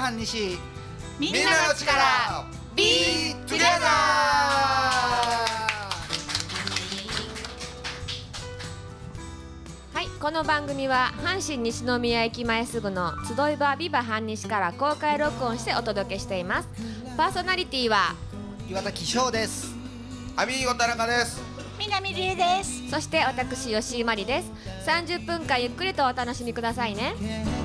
半西みんなの力 Be Together。 はい、この番組は阪神西宮駅前すぐの集い場ビバ半西から公開録音してお届けしています。パーソナリティは岩田気象です。 アミーゴ田中です。 南理恵です。 そして私吉井真理です。30分間ゆっくりとお楽しみくださいね。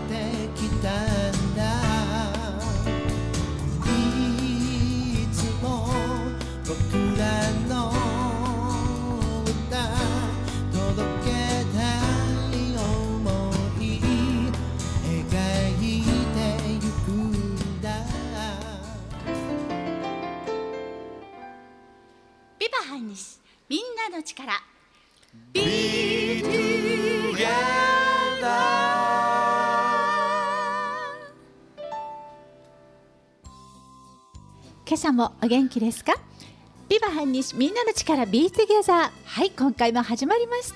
いつも僕らの歌届けたい想い描いてゆくんだ。 ビバ半西みんなの力 Be Together。 今朝もお元気ですか？ビバ半西みんなの力 Be Together。 はい、今回も始まりました。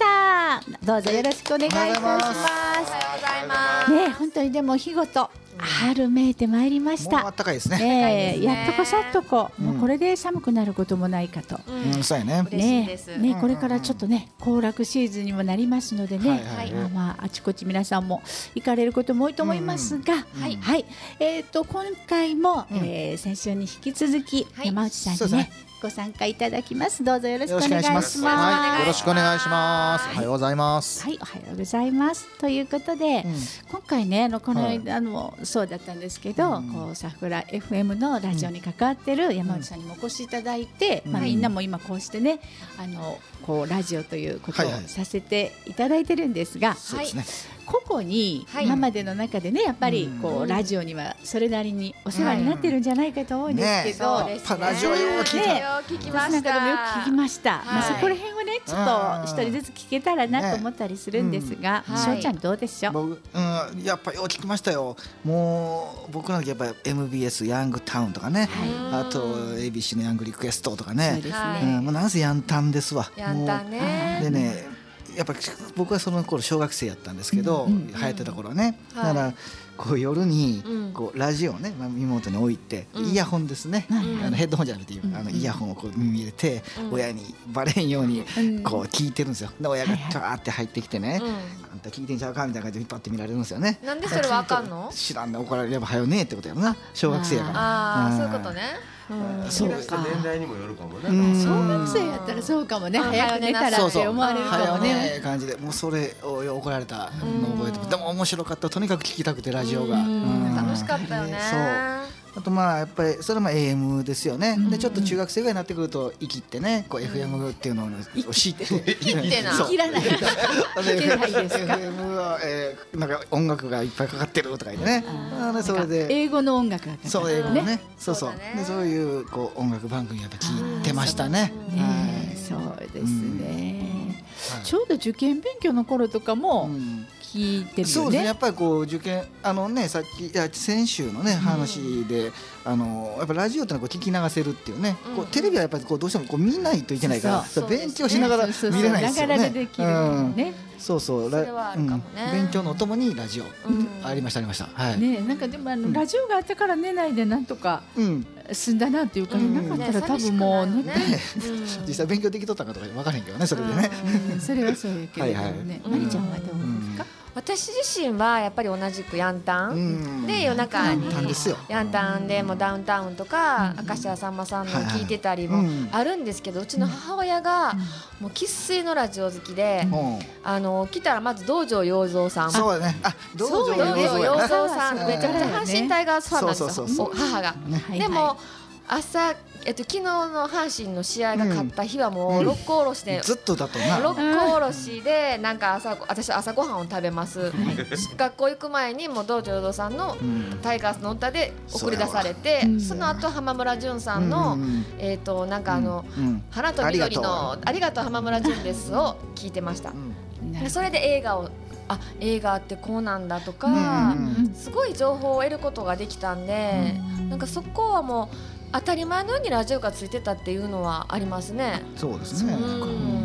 どうぞよろしくお願いいたします。 おはようございますね、本当にでも日ごと春めいてまいりましもうた。 暖かいですね。 ね、やっとこさっとこ、もうこれで寒くなることもないかと。 そうやね。 嬉しいです。 ね、これからちょっとね、行楽シーズンにもなりますのでね、 はいはいはいまああちこち皆さんも行かれることも多いと思いますが、 はいはい、今回も、先週に引き続き、 はい山内さんにねそうですねご参加いただきます。どうぞよろしくおよろしくお願いします。 願いします。はい、よろしくお願いします。 はいおはようございます。 はい、おはようございます。ということで、今回ね、この間そうだったんですけど、こう桜 FM のラジオに関わってる山内さんにもお越しいただいて、まあみんなも今こうしてね、こうラジオということをはいはいさせていただいてるんですが、 そうですね。 個々にはい今までの中でね、やっぱりこうラジオにはそれなりにお世話になってるんじゃないかと思うんですけど、 そうですね。 パラジオよう聞いたよう聞きました。 私なんかでもよく聞きました。まあはいそこら辺をね、ちょっと一人ずつ聞けたらなと思ったりするんですが、 ねしょうちゃんどうでしょう？ 僕、やっぱよう聞きましたよ。もう僕なんかやっぱり MBS ヤングタウンとかね、あと ABC のヤングリクエストとかそうねで、すはいね。 もうなんせヤンタンですわ。 やったもねう。でね、やっぱ僕はその頃小学生やったんですけど、流行ってた頃ね。 はいだからこう夜にうんこうラジオをね、耳元に置いて、イヤホンですね。ヘッドホンじゃなくてイヤホンをこう耳入れて、親にバレんようにこう聞いてるんですよ。で親がチャーって入ってきてね、あんた聞いてんちゃうかみたいな感じで引っ張って見られるんですよね。 なんでそれわかんの？ 知らんね、怒られれば早よねってことやろな、小学生やから。 ああ、 んそういうことね。 そう年か。 代にもよるかもね。 小学生やったらそうかもね。 うん早く寝たらってそうそう、 思われるか早よもね。 ね感じで、もうそれを怒られたのを覚えてます。でも面白かった。とにかく聞きたくてラジオが。 楽しかったよね。 そうあとまあやっぱりそれも AM ですよね。でちょっと中学生ぐらいになってくると生きってね、こう FM っていうのを知って生きってなそう切らない。 でいけないですか FM はなんか音楽がいっぱいかかってるとか言ってね。それで英語の音楽がかかる。 そう英語のね、そうそうそうだねでそういうこう音楽番組やっぱ聞いてましたね。 ねえ、そうですね。 はいちょうど受験勉強の頃とかも聞いてるよね。 そうですね、やっぱりこう受験さっき先週のね話で、やっぱラジオってのはこう聞き流せるっていうね、こうテレビはやっぱりこうどうしてもこう見ないといけないから、 そうそう勉強しながら見そうそうれないですよね。 ながらでできるね。 そうそう、 それはあるかもね勉強のお供にラジオ、ありましたありました。はい。 ねえ、なんかでもラジオがあったから寝ないでなんとかうん。 済んだなっていう感じなかったら多分もう寝て実際勉強できとったかとか分からへんけどね、それでね。 それはそうやけれどもね。まりちゃんはどうですか？ 私自身はやっぱり同じくヤンタンで夜中にヤンタンですよ。 ヤンタンでもダウンタウンとか明石家さんまさんの聞いてたりもあるんですけど、うちの母親がもう生粋のラジオ好きで、来たらまず道場洋蔵さん、 そうだね。あ、道場道場洋洋蔵さんめちゃくちゃ阪神タイガースファンなんですよ、 そうそうそうそう母が。 はいでも朝昨日の阪神の試合が勝った日はもう六甲おろしで、 ずっとだとな。 六甲おろしでなんか私朝ごはんを食べます、学校行く前にもう道場洋蔵さんのタイガースの歌で送り出されて、その後浜村淳さんのなんか花と緑のありがとう浜村淳ですを聞いてました。でそれで映画ってこうなんだとか、すごい情報を得ることができたんで、なんかそこはもう当たり前のようにラジオがついてたっていうのはありますね。 そうですね。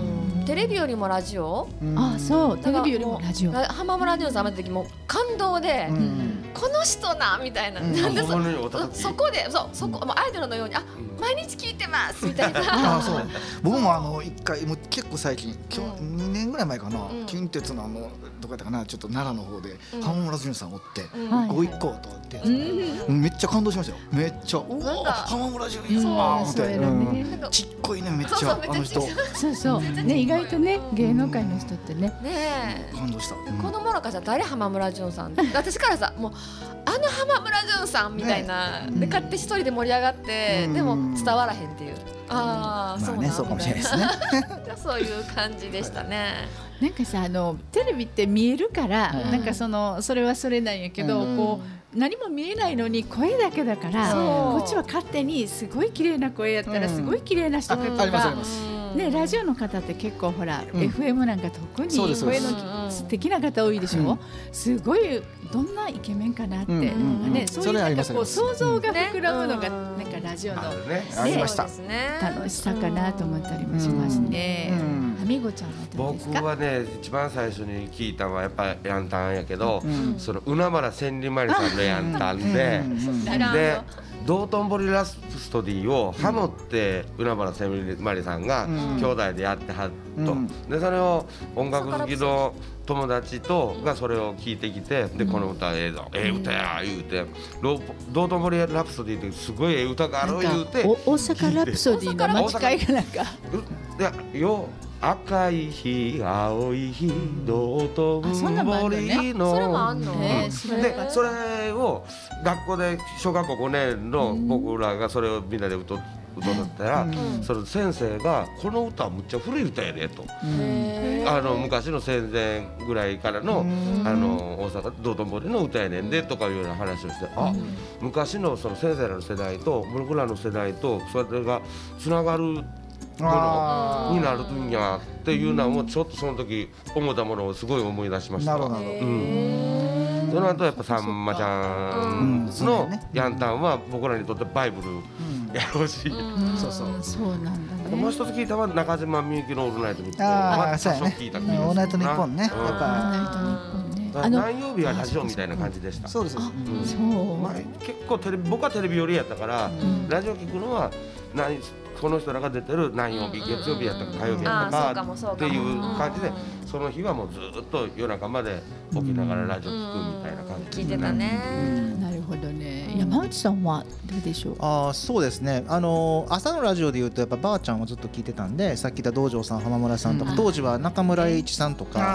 テレビよりもラジオ、 あ、そう、テレビよりもラジオ。 浜村淳さん見た時も感動で、この人なみたいな、なんでそこでそこもうアイドルのように毎日聞いてますみたいな。 あ、そう。僕も一回もう結構最近2年ぐらい前かな、近鉄のどこやったかな、ちょっと奈良の方で浜村淳さんおってご一行とってめっちゃ感動しましたよ。めっちゃ浜村淳さんってちっこいね、めっちゃあの人。 そうそうね、意外とね芸能界の人ってね感動した。 このものかじゃ誰浜村淳さん、私からさもう浜村淳さんみたいなで勝手一人で盛り上がってでも伝わらへんっていう、そうね、 そうかもしれないですね。 そういう感じでしたね。 なんかさ、テレビって見えるから、なんかそれはそれなんやけど、こう何も見えないのに声だけだから、こっちは勝手にすごい綺麗な声やったらすごい綺麗な人とかね、ラジオの方って結構ほら、FM なんか特に声の素敵な方多いでしょ。すごいどんなイケメンかなってね、そういうなんかこう想像が膨らむのがなんかラジオの楽しさかなと思ったりもしますね。あみごちゃんはどうですか？ 僕はね、一番最初に聞いたのはやっぱりヤンタンやけど、その海原千里マリさんのヤンタンで、道頓堀ラプソディをハモって海原千里マリさんが兄弟でやってはっと、でそれを音楽好きの友達とがそれを聞いてきて、でこの歌ええ歌や言うて、道頓堀ラプソディってすごい歌がある言うて、 大阪ラプソディの間違いがなんかよ赤い日青い日道頓堀の、 それもあんの？ でそれを学校で小学校5年の僕らがそれをみんなで歌ったら、その先生がこの歌はむっちゃ古い歌やでと、昔の戦前ぐらいからの大阪道頓堀の歌やねんでとかいうような話をして、昔のその先生らの世代と僕らの世代とそれがつながるものになるんやっていうのをちょっとその時思ったものをすごい思い出しました。その後やっぱさんまちゃんのヤンタンは僕らにとってバイブルやろうし、 そうなんだね。 もう一つ聞いたのは中島みゆきのオールナイトニッポン。 ああ、そうやね。オールナイトニッポンね。やっぱ何曜日はラジオみたいな感じでした。 そうです。 結構僕はテレビ寄りやったから、ラジオ聞くのはこの人らが出てる何曜日、月曜日やったか火曜日やったかっていう感じで、その日はもうずっと夜中まで起きながらラジオ聞くみたいな感じ聞いてたね。 なるほどね。山内さんはどうでしょう？ そうですね、朝のラジオでいうとやっぱばあちゃんをずっと聞いてたんで、さっき言った道場さん、浜村さんとか、当時は中村栄一さんとか、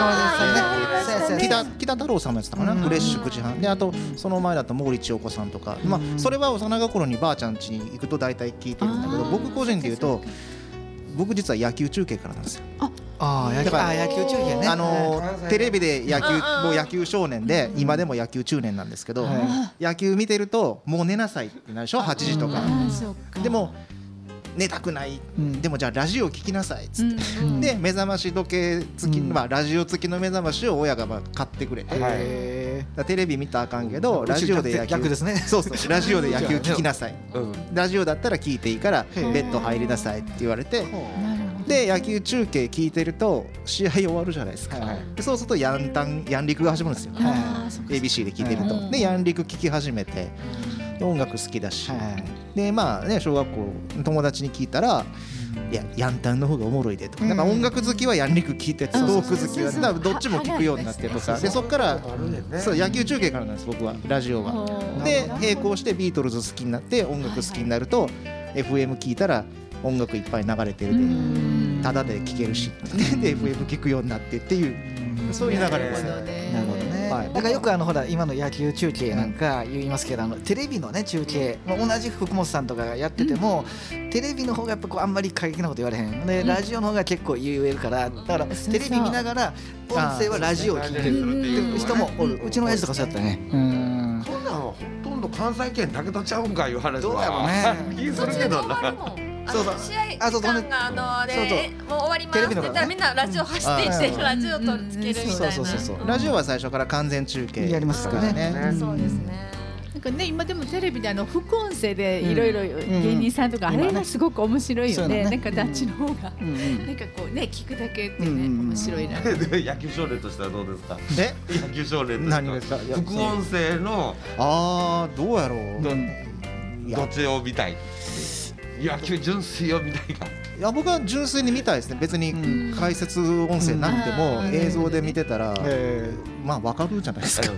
木田太郎さんもやってたかな、フレッシュ9時半で、あとその前だと毛利千代子さんとか、それは幼心にばあちゃん家に行くと大体聞いてるんだけど、僕個人で言うと僕実は野球中継からなんですよ。 野球中継ね。 テレビで野球少年で、今でも野球中年なんですけど、野球見てるともう寝なさいってなるでしょ、8時とか。でも寝たくない、でもじゃあラジオ聞きなさいっつって、で目覚まし時計付き、ラジオ付きの目覚ましを親が買ってくれて、テレビ見たらあかんけどラジオで野球、ラジオで野球聞きなさい、ラジオだったら聞いていいからベッド入りなさいって言われて、で野球中継聞いてると試合終わるじゃないですか、でそうするとヤンリクが始まるんですよ、ABC で聞いてると。でヤンリク聞き始めて、音楽好きだし、で小学校友達に聞いたら、いやヤンタンの方がおもろいでとか、なんか音楽好きはヤンリク聞いて、トーク好きはだからどっちも聞くようになってとかで、そっから野球中継からなんです僕は、ラジオは。で並行してビートルズ好きになって音楽好きになると FM 聞いたら音楽いっぱい流れてるでタダで聴けるしで FM 聴くようになってっていう、そういう流れですね。 なるほどね。だからよくほら今の野球中継なんか言いますけど、テレビのね中継、同じ福本さんとかがやってても、テレビの方がやっぱあんまり過激なこと言われへんで、ラジオの方が結構言えるから、だからテレビ見ながら音声はラジオを聞いてる人もおる。うちの親父とかそうやったね。 そんなんはほとんど関西圏だけとちゃうんかいう話はどうやろうね。 気するけどな。 試合時間がもう終わりますって言ったらみんなラジオ走っていってラジオとつけるみたいな。 ラジオは最初から完全中継やりますからね。 そうですね。 なんかね、今でもテレビで副音声でいろいろ芸人さんとか、あれがすごく面白いよね。なんかダッチの方がなんかこうね、聞くだけってね、面白いな。 野球少年としてはどうですか。野球少年何ですか。 副音声のどうやろう。 どっちを見たい。野球純粋を見たいか。 いや、僕は純粋に見たいですね。別に解説音声なくても映像で見てたらまあわかるじゃないですか。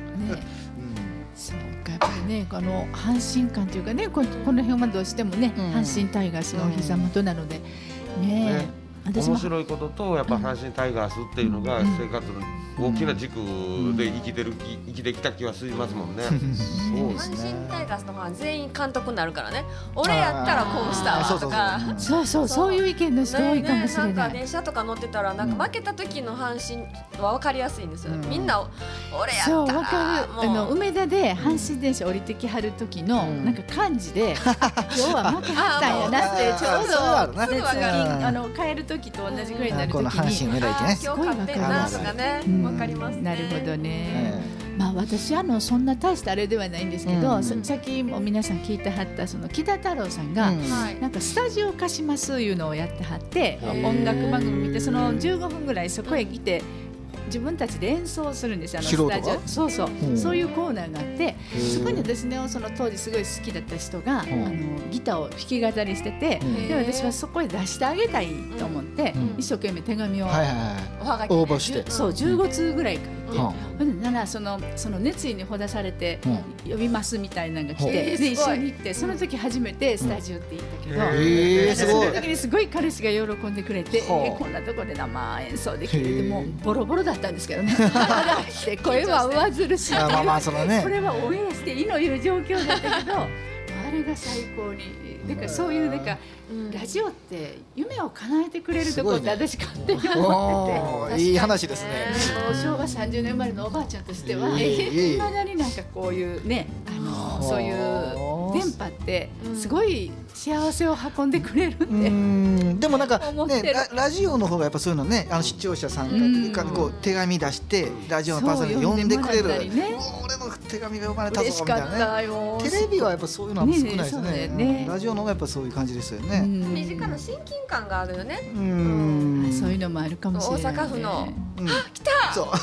そうか、やっぱりね、阪神感というかね、この辺はどうしてもね、阪神タイガースのお膝元なのでね。 面白いことと、やっぱ阪神タイガースっていうのが生活の大きな軸で生きてきた気はしますもんね。 阪神タイガースの方は全員監督になるからね。俺やったらこうしたわとか、 そういう意見の人多いかもしれない。 なんか電車とか乗ってたら、なんか負けた時の阪神は分かりやすいんですよ。みんな俺やったら。 そう、分かる。梅田で阪神電車降りてきはる時のなんか感じで、今日は負けはったんやなってちょうど帰る時と同じぐらいになる時に、 阪神狙いってね、 今日勝ってんなとかね。わかりますね。 なるほどね。まあ私そんな大したあれではないんですけど、さっきも皆さん聞いてはったその木田太郎さんがなんかスタジオ貸しますいうのをやってはって、音楽番組見てその15分ぐらいそこへ来て自分たちで演奏するんですよ、スタジオ。そういうコーナーがあって、そこに私ね、その当時すごい好きだった人がギターを弾き語りしてて、で私はそこへ出してあげたいと思って一生懸命手紙を応募して、 そう15通ぐらい書いて、ならその熱意にほだされて呼びますみたいなのが来て、で一緒に行って、その時初めてスタジオって言ったけど、その時にすごい彼氏が喜んでくれて、こんなとこで生演奏できるって、もうボロボロだったんですけどね。声は上ずるし、これはオンエアしていいのいう状況だったけど、あれが最高に。だからそういうなんかラジオって夢を叶えてくれるところって私勝手に思ってて、 いい話ですね。 昭和30年生まれのおばあちゃんとしてはいまだになんかこういうね、そういう電波ってすごい幸せを運んでくれるって。 でもなんかね、ラジオの方がやっぱそういうのね、視聴者さんがこう手紙出してラジオのパーソナリティ呼んでくれる、俺の手紙が呼ばれたぞみたいなね。テレビはやっぱそういうのは少ないですね。ラジオの方がやっぱそういう感じですよね。 身近な親近感があるよね。 そういうのもあるかもしれない。 大阪府の来た。そう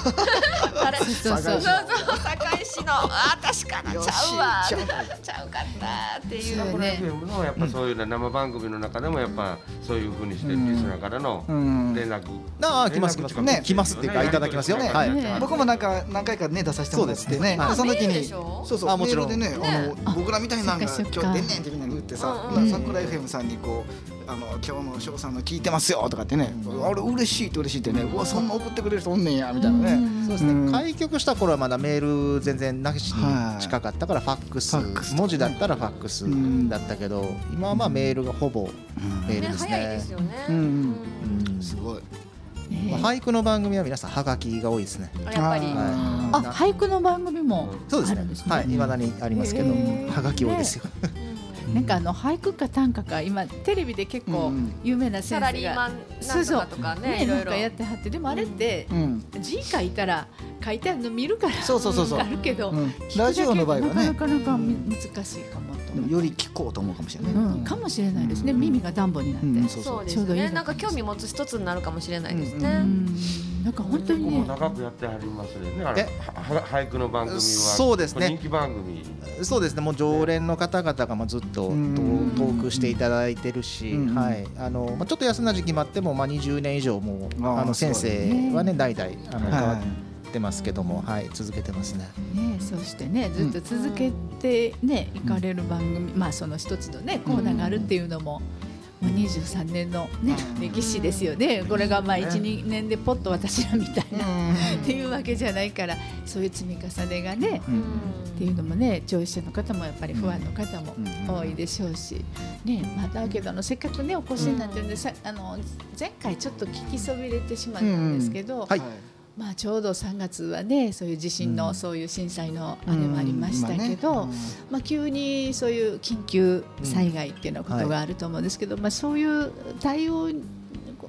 堺市の確かなちゃうわちゃうかったっていうのね。のやっぱそういう生番組の中でもやっぱそういう風にしてリスナーからの連絡来ますっていうかいただきますよ。 僕もなんか何回かね出させてもらってね、その時にそうメールでね、僕らみたいなのが今日出んねんってみんなに言ってさ、桜 FM さんにこう今日の翔さんの聞いてますよとかってね、あれ嬉しいってね、うわそんな送ってくれる人おんねんやみたいなね。 そうですね。開局した頃はまだメール全然なしに近かったからファックス、文字だったらファックスだったけど、今はまあメールがほぼメールですね。 早いですよね。 すごい。 俳句の番組は皆さんハガキが多いですね。 やっぱり。 俳句の番組もそうですね。はい、未だにありますけど、ハガキ多いですよ。 なんか俳句か短歌か今テレビで結構有名な先生がサラリーマンなんとかとかね、いろいろやってはって、でもあれって字書いたら書いてあるの見るからあるけど、 ラジオの場合はねなかなか難しいかもと。 より聞こうと思うかもしれない。 かもしれないですね。耳が暖房になってそうですね。なんか興味持つ一つになるかもしれないですね。 なんか本当にね。 長くやってはりますね。俳句の番組はそうですね。 人気番組。 そうですね。もう常連の方々がずっとトークしていただいてるし、はい。ちょっと休んだ時期もあっても20年以上も先生はね代々変わってますけども、はい、続けてますね。 そしてねずっと続けてね行かれる番組、まあその一つのねコーナーがあるっていうのも。23年の、ね、歴史ですよね。これがまあ 1,2 年でポッと私らみたいなっていうわけじゃないから、そういう積み重ねがねっていうのもね、聴取者の方もやっぱり不安の方も多いでしょうし、ね、だけどせっかくねお越しになってるんで、前回ちょっと聞きそびれてしまったんですけど、まあちょうど3月はねそういう地震のそういう震災のあれもありましたけど、まあ急にそういう緊急災害っていうようなことがあると思うんですけど、まあそういう対応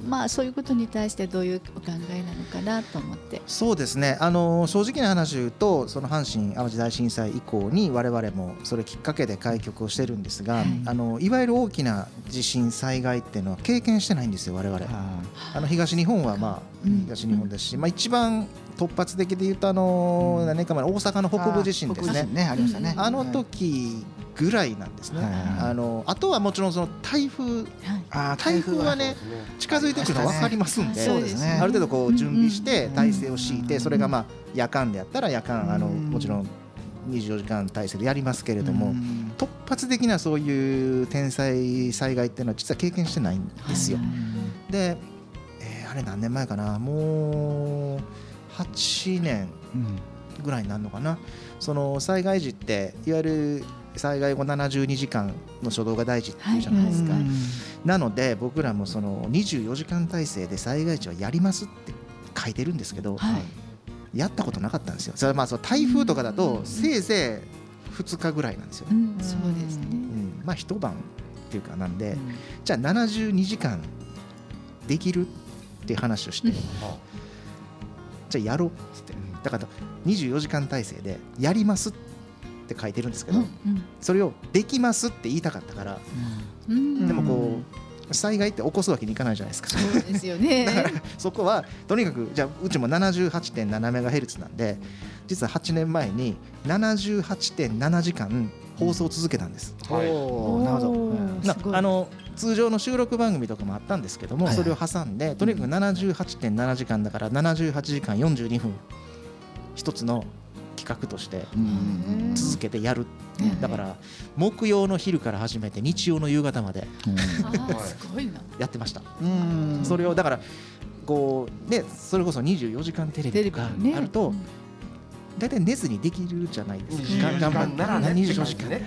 まあそういうことに対してどういうお考えなのかなと思って。 そうですね、正直な話を言うと、その阪神・淡路大震災以降に我々もそれきっかけで開局をしてるんですが、いわゆる大きな地震災害っていうのは経験してないんですよ我々。東日本はまあ東日本ですし、一番突発的で言うと何年か前の大阪の北部地震ですね。 ありましたね。 あの時ぐらいなんですね。あとはもちろんその台風はね近づいてくるの分かりますんで、ある程度こう準備して体制を敷いて、それがまあ夜間であったら夜間もちろん24時間体制でやりますけれども、突発的なそういう天災災害っていうのは実は経験してないんですよ。で、あれ何年前かな、もう8年ぐらいになるのかな。その災害時っていわゆる災害後72時間の初動が大事っていうじゃないですか。なので僕らもその24時間体制で災害時はやりますって書いてるんですけど、やったことなかったんですよ。それはまあその台風とかだとせいぜい2日ぐらいなんですよ。 そうですね。 まあ一晩っていうかなんで、じゃあ72時間できるっていう話をして、じゃあやろうっつって、だから24時間体制でやりますって書いてるんですけど、それをできますって言いたかったから、でもこう災害って起こすわけにいかないじゃないですか。 そうですよね。 だからそこはとにかくじゃあうちも 78.7 メガヘルツなんで、実は8年前に 78.7 時間放送を続けたんです。なるほど。通常の収録番組とかもあったんですけども、それを挟んでとにかく 78.7 時間だから78時間42分一つの企画として続けてやる。だから木曜の昼から始めて日曜の夕方までやってました。それをだからこうね、それこそ24時間テレビとかあると大体寝ずにできるじゃないですか。頑張ったら24時間なら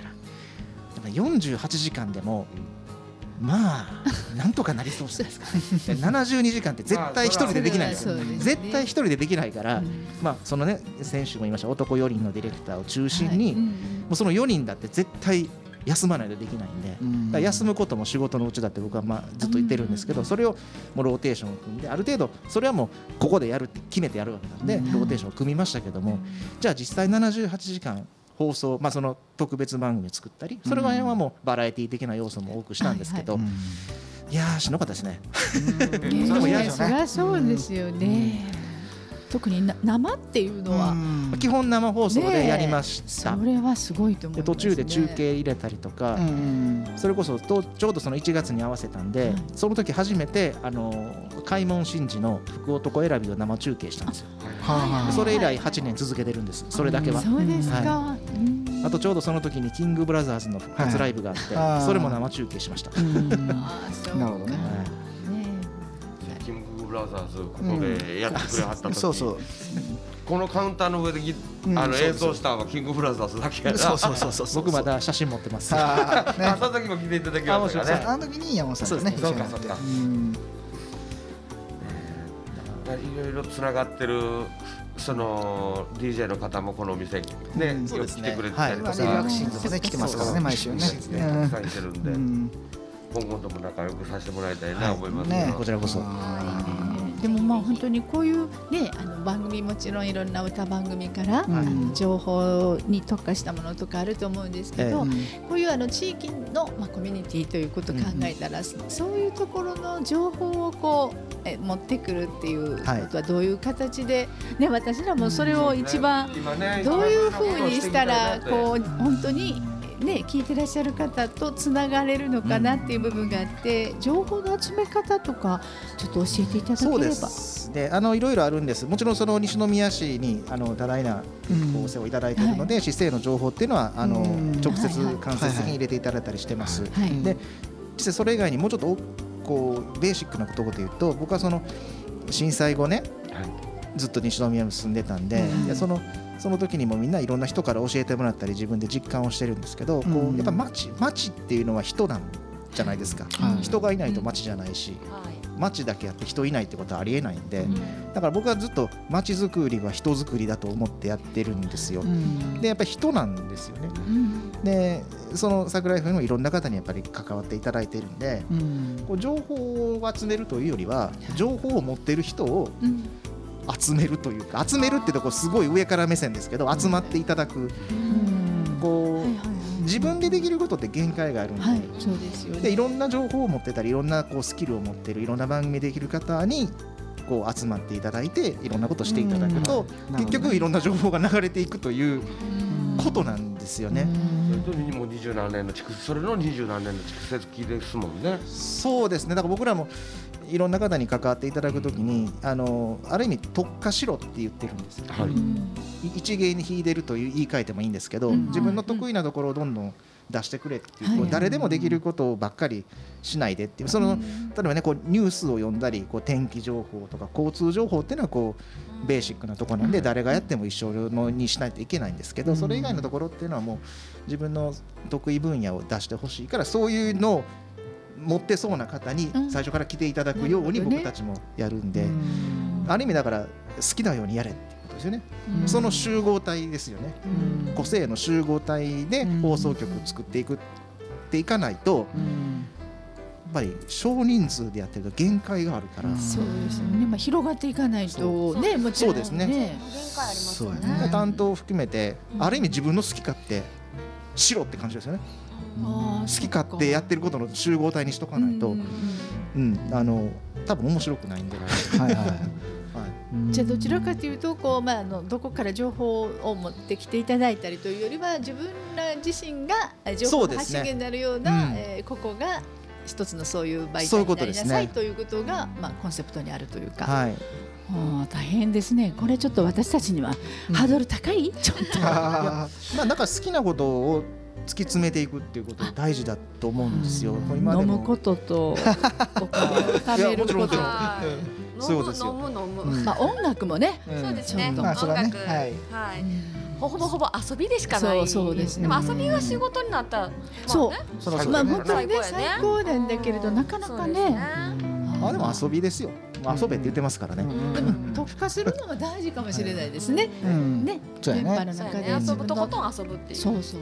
48時間でもまあなんとかなりそうじゃないですか。72時間って絶対一人でできないですよ。絶対一人でできないから、まあそのね先週も言いました男4人のディレクターを中心に、もうその4人だって絶対休まないとできないんで、だから休むことも仕事のうちだって僕はまあずっと言ってるんですけど、それをもうローテーションを組んで、ある程度それはもうここでやるって決めてやるわけなんでローテーションを組みましたけども、じゃあ実際78時間放送、その特別番組を作ったり、それはもうバラエティ的な要素も多くしたんですけど、いやーしんどかったですね。 それも嫌ですよね。そりゃそうですよね。特に生っていうのは基本生放送でやりました。 それはすごいと思いますね。 途中で中継入れたりとか、それこそちょうどその1月に合わせたんで、その時初めて開門神事の福男選びを生中継したんですよ。それ以来8年続けてるんです。それだけは。 そうですか。 あとちょうどその時にキングブラザーズの復活ライブがあって、それも生中継しました。 なるほどね。 キングブラザーズここでやってくれはった時、 そうそう、 このカウンターの上で演奏したのはキングブラザーズだけやな。 そう僕まだ写真持ってます。 佐々木も来ていただきましたからね。 あの時に山本さんとね。 そうかそうか。いろいろつながってるその DJ の方もこのお店ねよく来てくれてたりとか、 リラクシングもね来てますからね毎週ね。 たくさんしてるんで、今後とも仲良くさせてもらいたいなと思いますね。 こちらこそ。 でもまあ本当にこういうね番組もちろんいろんな歌番組から情報に特化したものとかあると思うんですけど、こういう地域のコミュニティということを考えたら、そういうところの情報をこう持ってくるっていうことはどういう形でね、私らもそれを一番どういうふうにしたらこう本当にね、聞いてらっしゃる方とつながれるのかなっていう部分があって、情報の集め方とかちょっと教えていただければ。 そうですね、いろいろあるんです。もちろんその西宮市に多大なお世話をいただいているので、市政の情報っていうのは直接間接的に入れていただいたりしてます。で実際それ以外にもうちょっとこうベーシックなことで言うと、僕はその震災後ね、ずっと西宮に住んでたんで、その時にもみんないろんな人から教えてもらったり自分で実感をしてるんですけど、こうやっぱ町っていうのは人なんじゃないですか。人がいないと町じゃないし、 街だけやって人いないってことはありえないんで、だから僕はずっと街づくりは人づくりだと思ってやってるんですよ。でやっぱり人なんですよね。でその桜井FMもいろんな方にやっぱり関わっていただいてるんで、こう情報を集めるというよりは情報を持ってる人を集めるというか、集めるってとこすごい上から目線ですけど、集まっていただく、こう自分でできることって限界があるんで、 そうですよね。 でいろんな情報を持ってたりいろんなこうスキルを持ってるいろんな番組できる方にこう集まっていただいていろんなことをしていただくと、結局いろんな情報が流れていくということなんですよね。 それともう20何年のそれの20何年の蓄積ですもんね。 そうですね。だから僕らもいろんな方に関わっていただくときにある意味特化しろって言ってるんですよ、一芸に秀でるという言い換えてもいいんですけど、自分の得意なところをどんどん出してくれっていう、誰でもできることばっかりしないでっていう、その例えばねこうニュースを読んだりこう天気情報とか交通情報っていうのはこうベーシックなところなんで誰がやっても一緒のにしないといけないんですけど、それ以外のところっていうのはもう自分の得意分野を出してほしいから、そういうのを持ってそうな方に最初から来ていただくように僕たちもやるんで、ある意味だから好きなようにやれってことですよね。その集合体ですよね。個性の集合体で放送局作っていかないと、やっぱり少人数でやってると限界があるから。 そうですよね。広がっていかないとね、もちろんね。 そうですね。 限界ありますよね。 担当を含めてある意味自分の好き勝手しろって感じですよね。好き勝手やってることの集合体にしとかないと、多分面白くないんで。 じゃあどちらかというとこう、どこから情報を持ってきていただいたりというよりは自分ら自身が情報の発信源になるようなここが一つのそういう媒体になりなさいということがコンセプトにあるというか。大変ですね。これちょっと私たちにはハードル高い？ちょっと。 だから好きなことを突き詰めていくっていうことが大事だと思うんですよ。 飲むことと食べること。 そうですよ。 音楽もね。 そうですね。音楽、ほぼ遊びでしかない。 そうですね。 でも遊びが仕事になったら、 そう。本当にね最高なんだけれどなかなかね。 でも遊びですよ。遊べって言ってますからね。 でも特化するのも大事かもしれないですね。ね。 そうやね。 遊ぶとことん遊ぶっていう。 そうそう。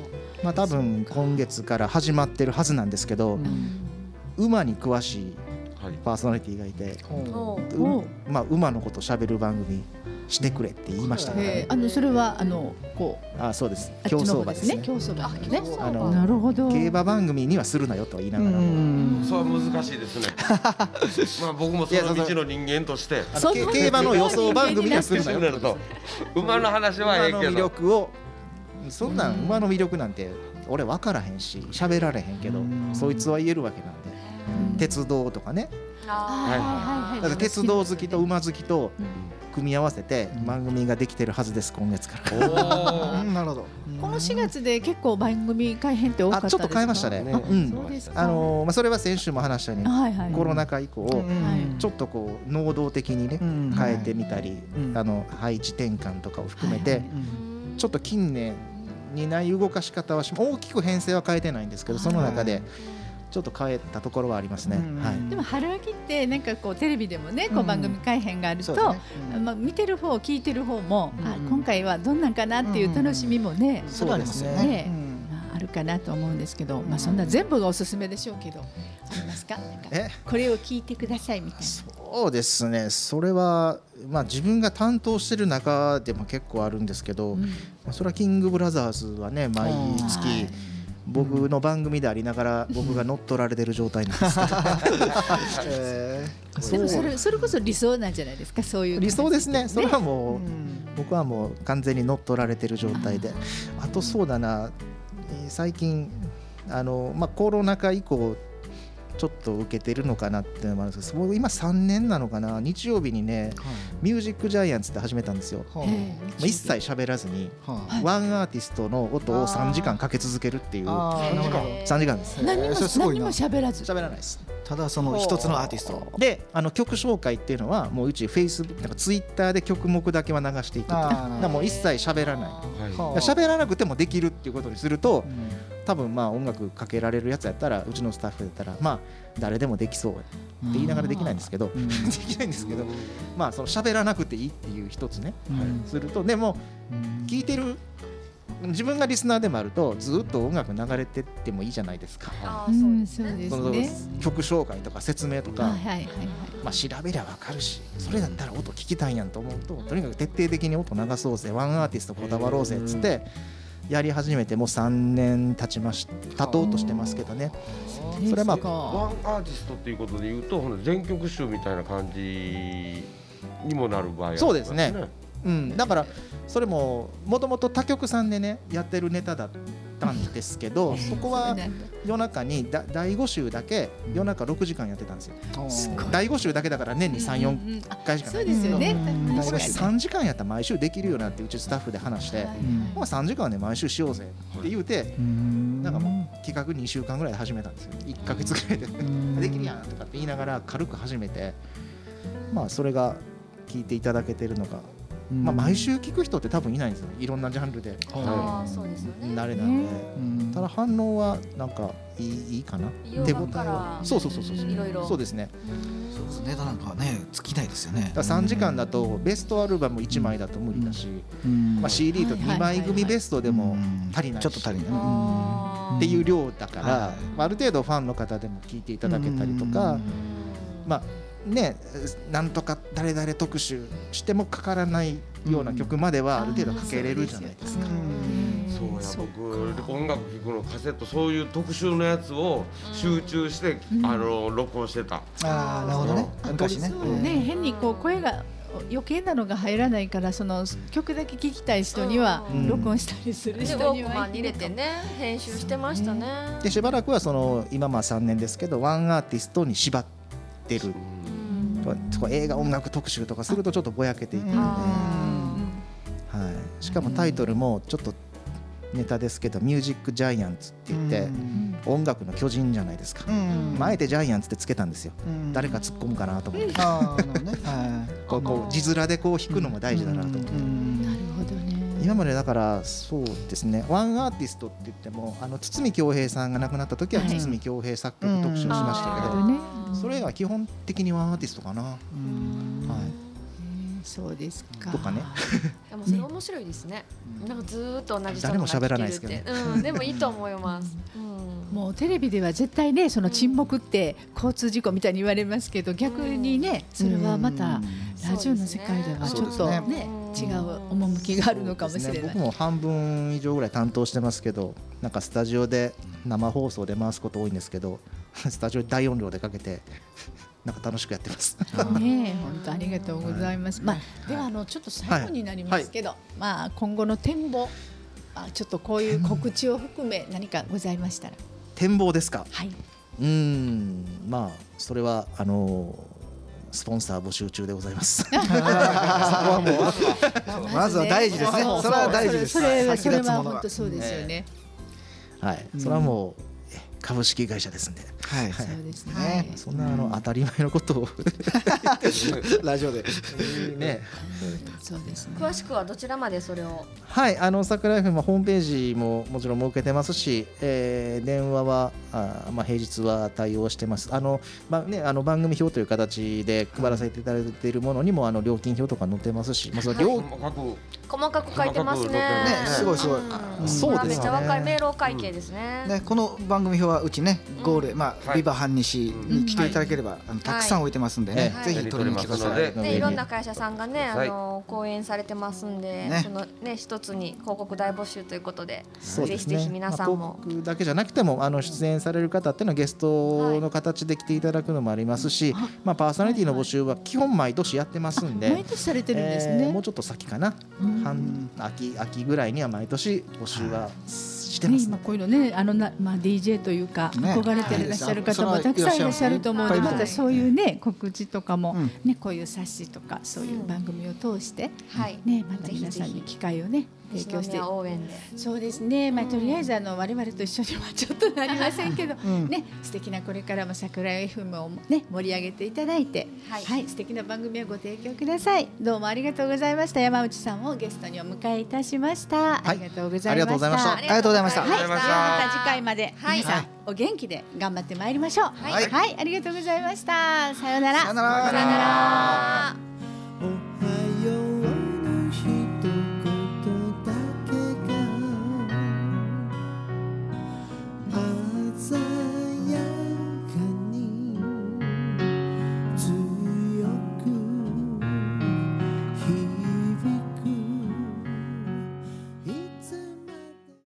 多分今月から始まってるはずなんですけど、馬に詳しいパーソナリティがいて、馬のことを喋る番組してくれって言いましたね。 それはこうそうです。競走馬ですね。 競走馬ね。なるほど。 競馬番組にはするなよとは言いながらも、 それは難しいですね。僕もその道の人間として競馬の予想番組にはするなよと。馬の話はええけど。 馬の魅力をそんなん馬の魅力なんて俺分からへんし喋られへんけど、そいつは言えるわけなんで。鉄道とかね。だから鉄道好きと馬好きと組み合わせて番組ができてるはずです今月から。 なるほど。 この4月で結構番組改編って多かったですか？ ちょっと変えましたね。それは先週も話したようにコロナ禍以降ちょっとこう能動的にね変えてみたり、配置転換とかを含めてちょっと近年にない動かし方は大きく編成は変えてないんですけど、その中でちょっと変えたところはありますね。 でも春秋ってなんかこうテレビでもねこう番組改編があると、見てる方聞いてる方も今回はどんなんかなっていう楽しみもね、 そうですね。 あるかなと思うんですけど、そんな全部がおすすめでしょうけどありますか？これを聞いてくださいみたいな。 そうですね。それは自分が担当してる中でも結構あるんですけど、それはキングブラザーズはね毎月僕の番組でありながら僕が乗っ取られてる状態なんですけど、でもそれこそ理想なんじゃないですか？そういう理想ですね。それはもう僕はもう完全に乗っ取られてる状態で、あとそうだな、最近コロナ禍以降ちょっと受けてるのかなっていうのもあるんですけど、今3年なのかな、日曜日にね、ミュージックジャイアンツって始めたんですよ。一切喋らずにワンアーティストの音を3時間かけ続けるっていう3時間です。 何も喋らず。 喋らないです。 ただその一つのアーティストで曲紹介っていうのはもううちフェイスブックなんかツイッターで曲目だけは流していく。だからもう一切喋らない。喋らなくてもできるっていうことにすると、 多分まあ音楽かけられるやつやったらうちのスタッフだったらまあ誰でもできそうって言いながらできないんですけど、できないんですけど、まあその喋らなくていいっていう一つね、するとでも聞いてる自分がリスナーでもあるとずっと音楽流れてってもいいじゃないですか。 そうですね。 曲紹介とか説明とか、まあ調べりゃ分かるし、それだったら音聞きたいんやんと思うと、とにかく徹底的に音流そうぜ、ワンアーティストこだわろうぜっつってやり始めてもう3年経とうとしてますけどね。それはまあワンアーティストっていうことでいうと全曲集みたいな感じにもなる場合ありますね。 そうですね。だからそれももともと他局さんでねやってるネタだったんですけど、そこは夜中に第5週だけ夜中6時間やってたんですよ。第5週だけだから年に 3,4 回しかない。 そうですよね。 これ3時間やったら毎週できるよなってうちスタッフで話して、まあ3時間で毎週しようぜって言うて、なんかもう企画2週間ぐらいで始めたんですよ。1ヶ月ぐらいでできるやんとかって言いながら軽く始めて、まあそれが聞いていただけてるのが、まあ毎週聞く人って多分いないんですよ。いろんなジャンルで慣れなんで、ただ反応はなんかいいかな。手応えはそうそうですね。 そうですね。なんかね尽きないですよね。 だ3時間だとベストアルバム1枚だと無理だし、まあ CD と2枚組ベストでも足りないし、 ちょっと足りないっていう量だから、ある程度ファンの方でも聞いていただけたりとか、まあね、なんとか誰々特集してもかからないような曲まではある程度かけれるじゃないですか。 そうや、僕音楽聴くのカセットそういう特集のやつを集中して録音してた。 なるほどね。昔ね。 変にこう声が余計なのが入らないから、その曲だけ聴きたい人には録音したりする人にはウォークマンに入れてね編集してましたね。 でしばらくはその今まあ3年ですけどワンアーティストに縛ってる。映画音楽特集とかするとちょっとぼやけていくので、しかもタイトルもちょっとネタですけどミュージックジャイアンツって言って音楽の巨人じゃないですか。あえてジャイアンツってつけたんですよ。誰か突っ込むかなと思って、こう字面でこう弾くのも大事だなと思って。今までだからそうですね、ワンアーティストって言っても堤恭平さんが亡くなった時は堤恭平作曲特集をしましたけど、それが基本的にワンアーティストかな。 そうですか。 とかね。 でもそれ面白いですね。なんかずっと同じ人が誰も喋らないですけど。 でもいいと思います。 もうテレビでは絶対ね、その沈黙って交通事故みたいに言われますけど、逆にねそれはまたラジオの世界ではちょっとね違う趣があるのかもしれない。 僕も半分以上ぐらい担当してますけど、なんかスタジオで生放送で回すこと多いんですけど、スタジオで大音量でかけてなんか楽しくやってます。 ね、本当ありがとうございます。まあではちょっと最後になりますけど、まあ今後の展望、ちょっとこういう告知を含め何かございましたら。 展望ですか。 はい。 まあそれはスポンサー募集中でございます。 まずは大事ですね。それは大事です。 それは本当そうですよね。 はい。それはもう株式会社ですんで。 はい。 そうですね。 そんな当たり前のことをラジオでね。 そうですね。 詳しくはどちらまでそれを。 はい、桜 FM ホームページももちろん設けてますし、電話は平日は対応してます。番組表という形で配らせていただいているものにも料金表とか載ってますし、 細かく書いてますね。 すごいすごい。 そうですね。 めっちゃ若い明朗会計ですね。 この番組表はうちねゴールビバ半西に来ていただければたくさん置いてますんでね、ぜひ取りに来てください。 いろんな会社さんがね講演されてますんで、そのね一つに広告大募集ということで、ぜひぜひ皆さんも広告だけじゃなくても出演される方っていうのはゲストの形で来ていただくのもありますし、パーソナリティの募集は基本毎年やってますんで、 毎年されてるんですね。 もうちょっと先かな、秋ぐらいには毎年募集はしてます。 今こういうのねDJ というか憧れていらっしゃる方もたくさんいらっしゃると思うので、またそういうね告知とかもねこういう冊子とかそういう番組を通してねまた皆さんに機会をね提供して応援でそうですね、とりあえず我々と一緒にはちょっとなりませんけど、ね、素敵なこれからも桜 FM を、ね、盛り上げていただいて、素敵な番組をご提供ください。どうもありがとうございました。山内さんをゲストにお迎えいたしました。ありがとうございました。 ありがとうございました。ありがとうございました。 また次回まで皆さんお元気で頑張ってまいりましょう。はい、ありがとうございました。さようなら。 さようなら。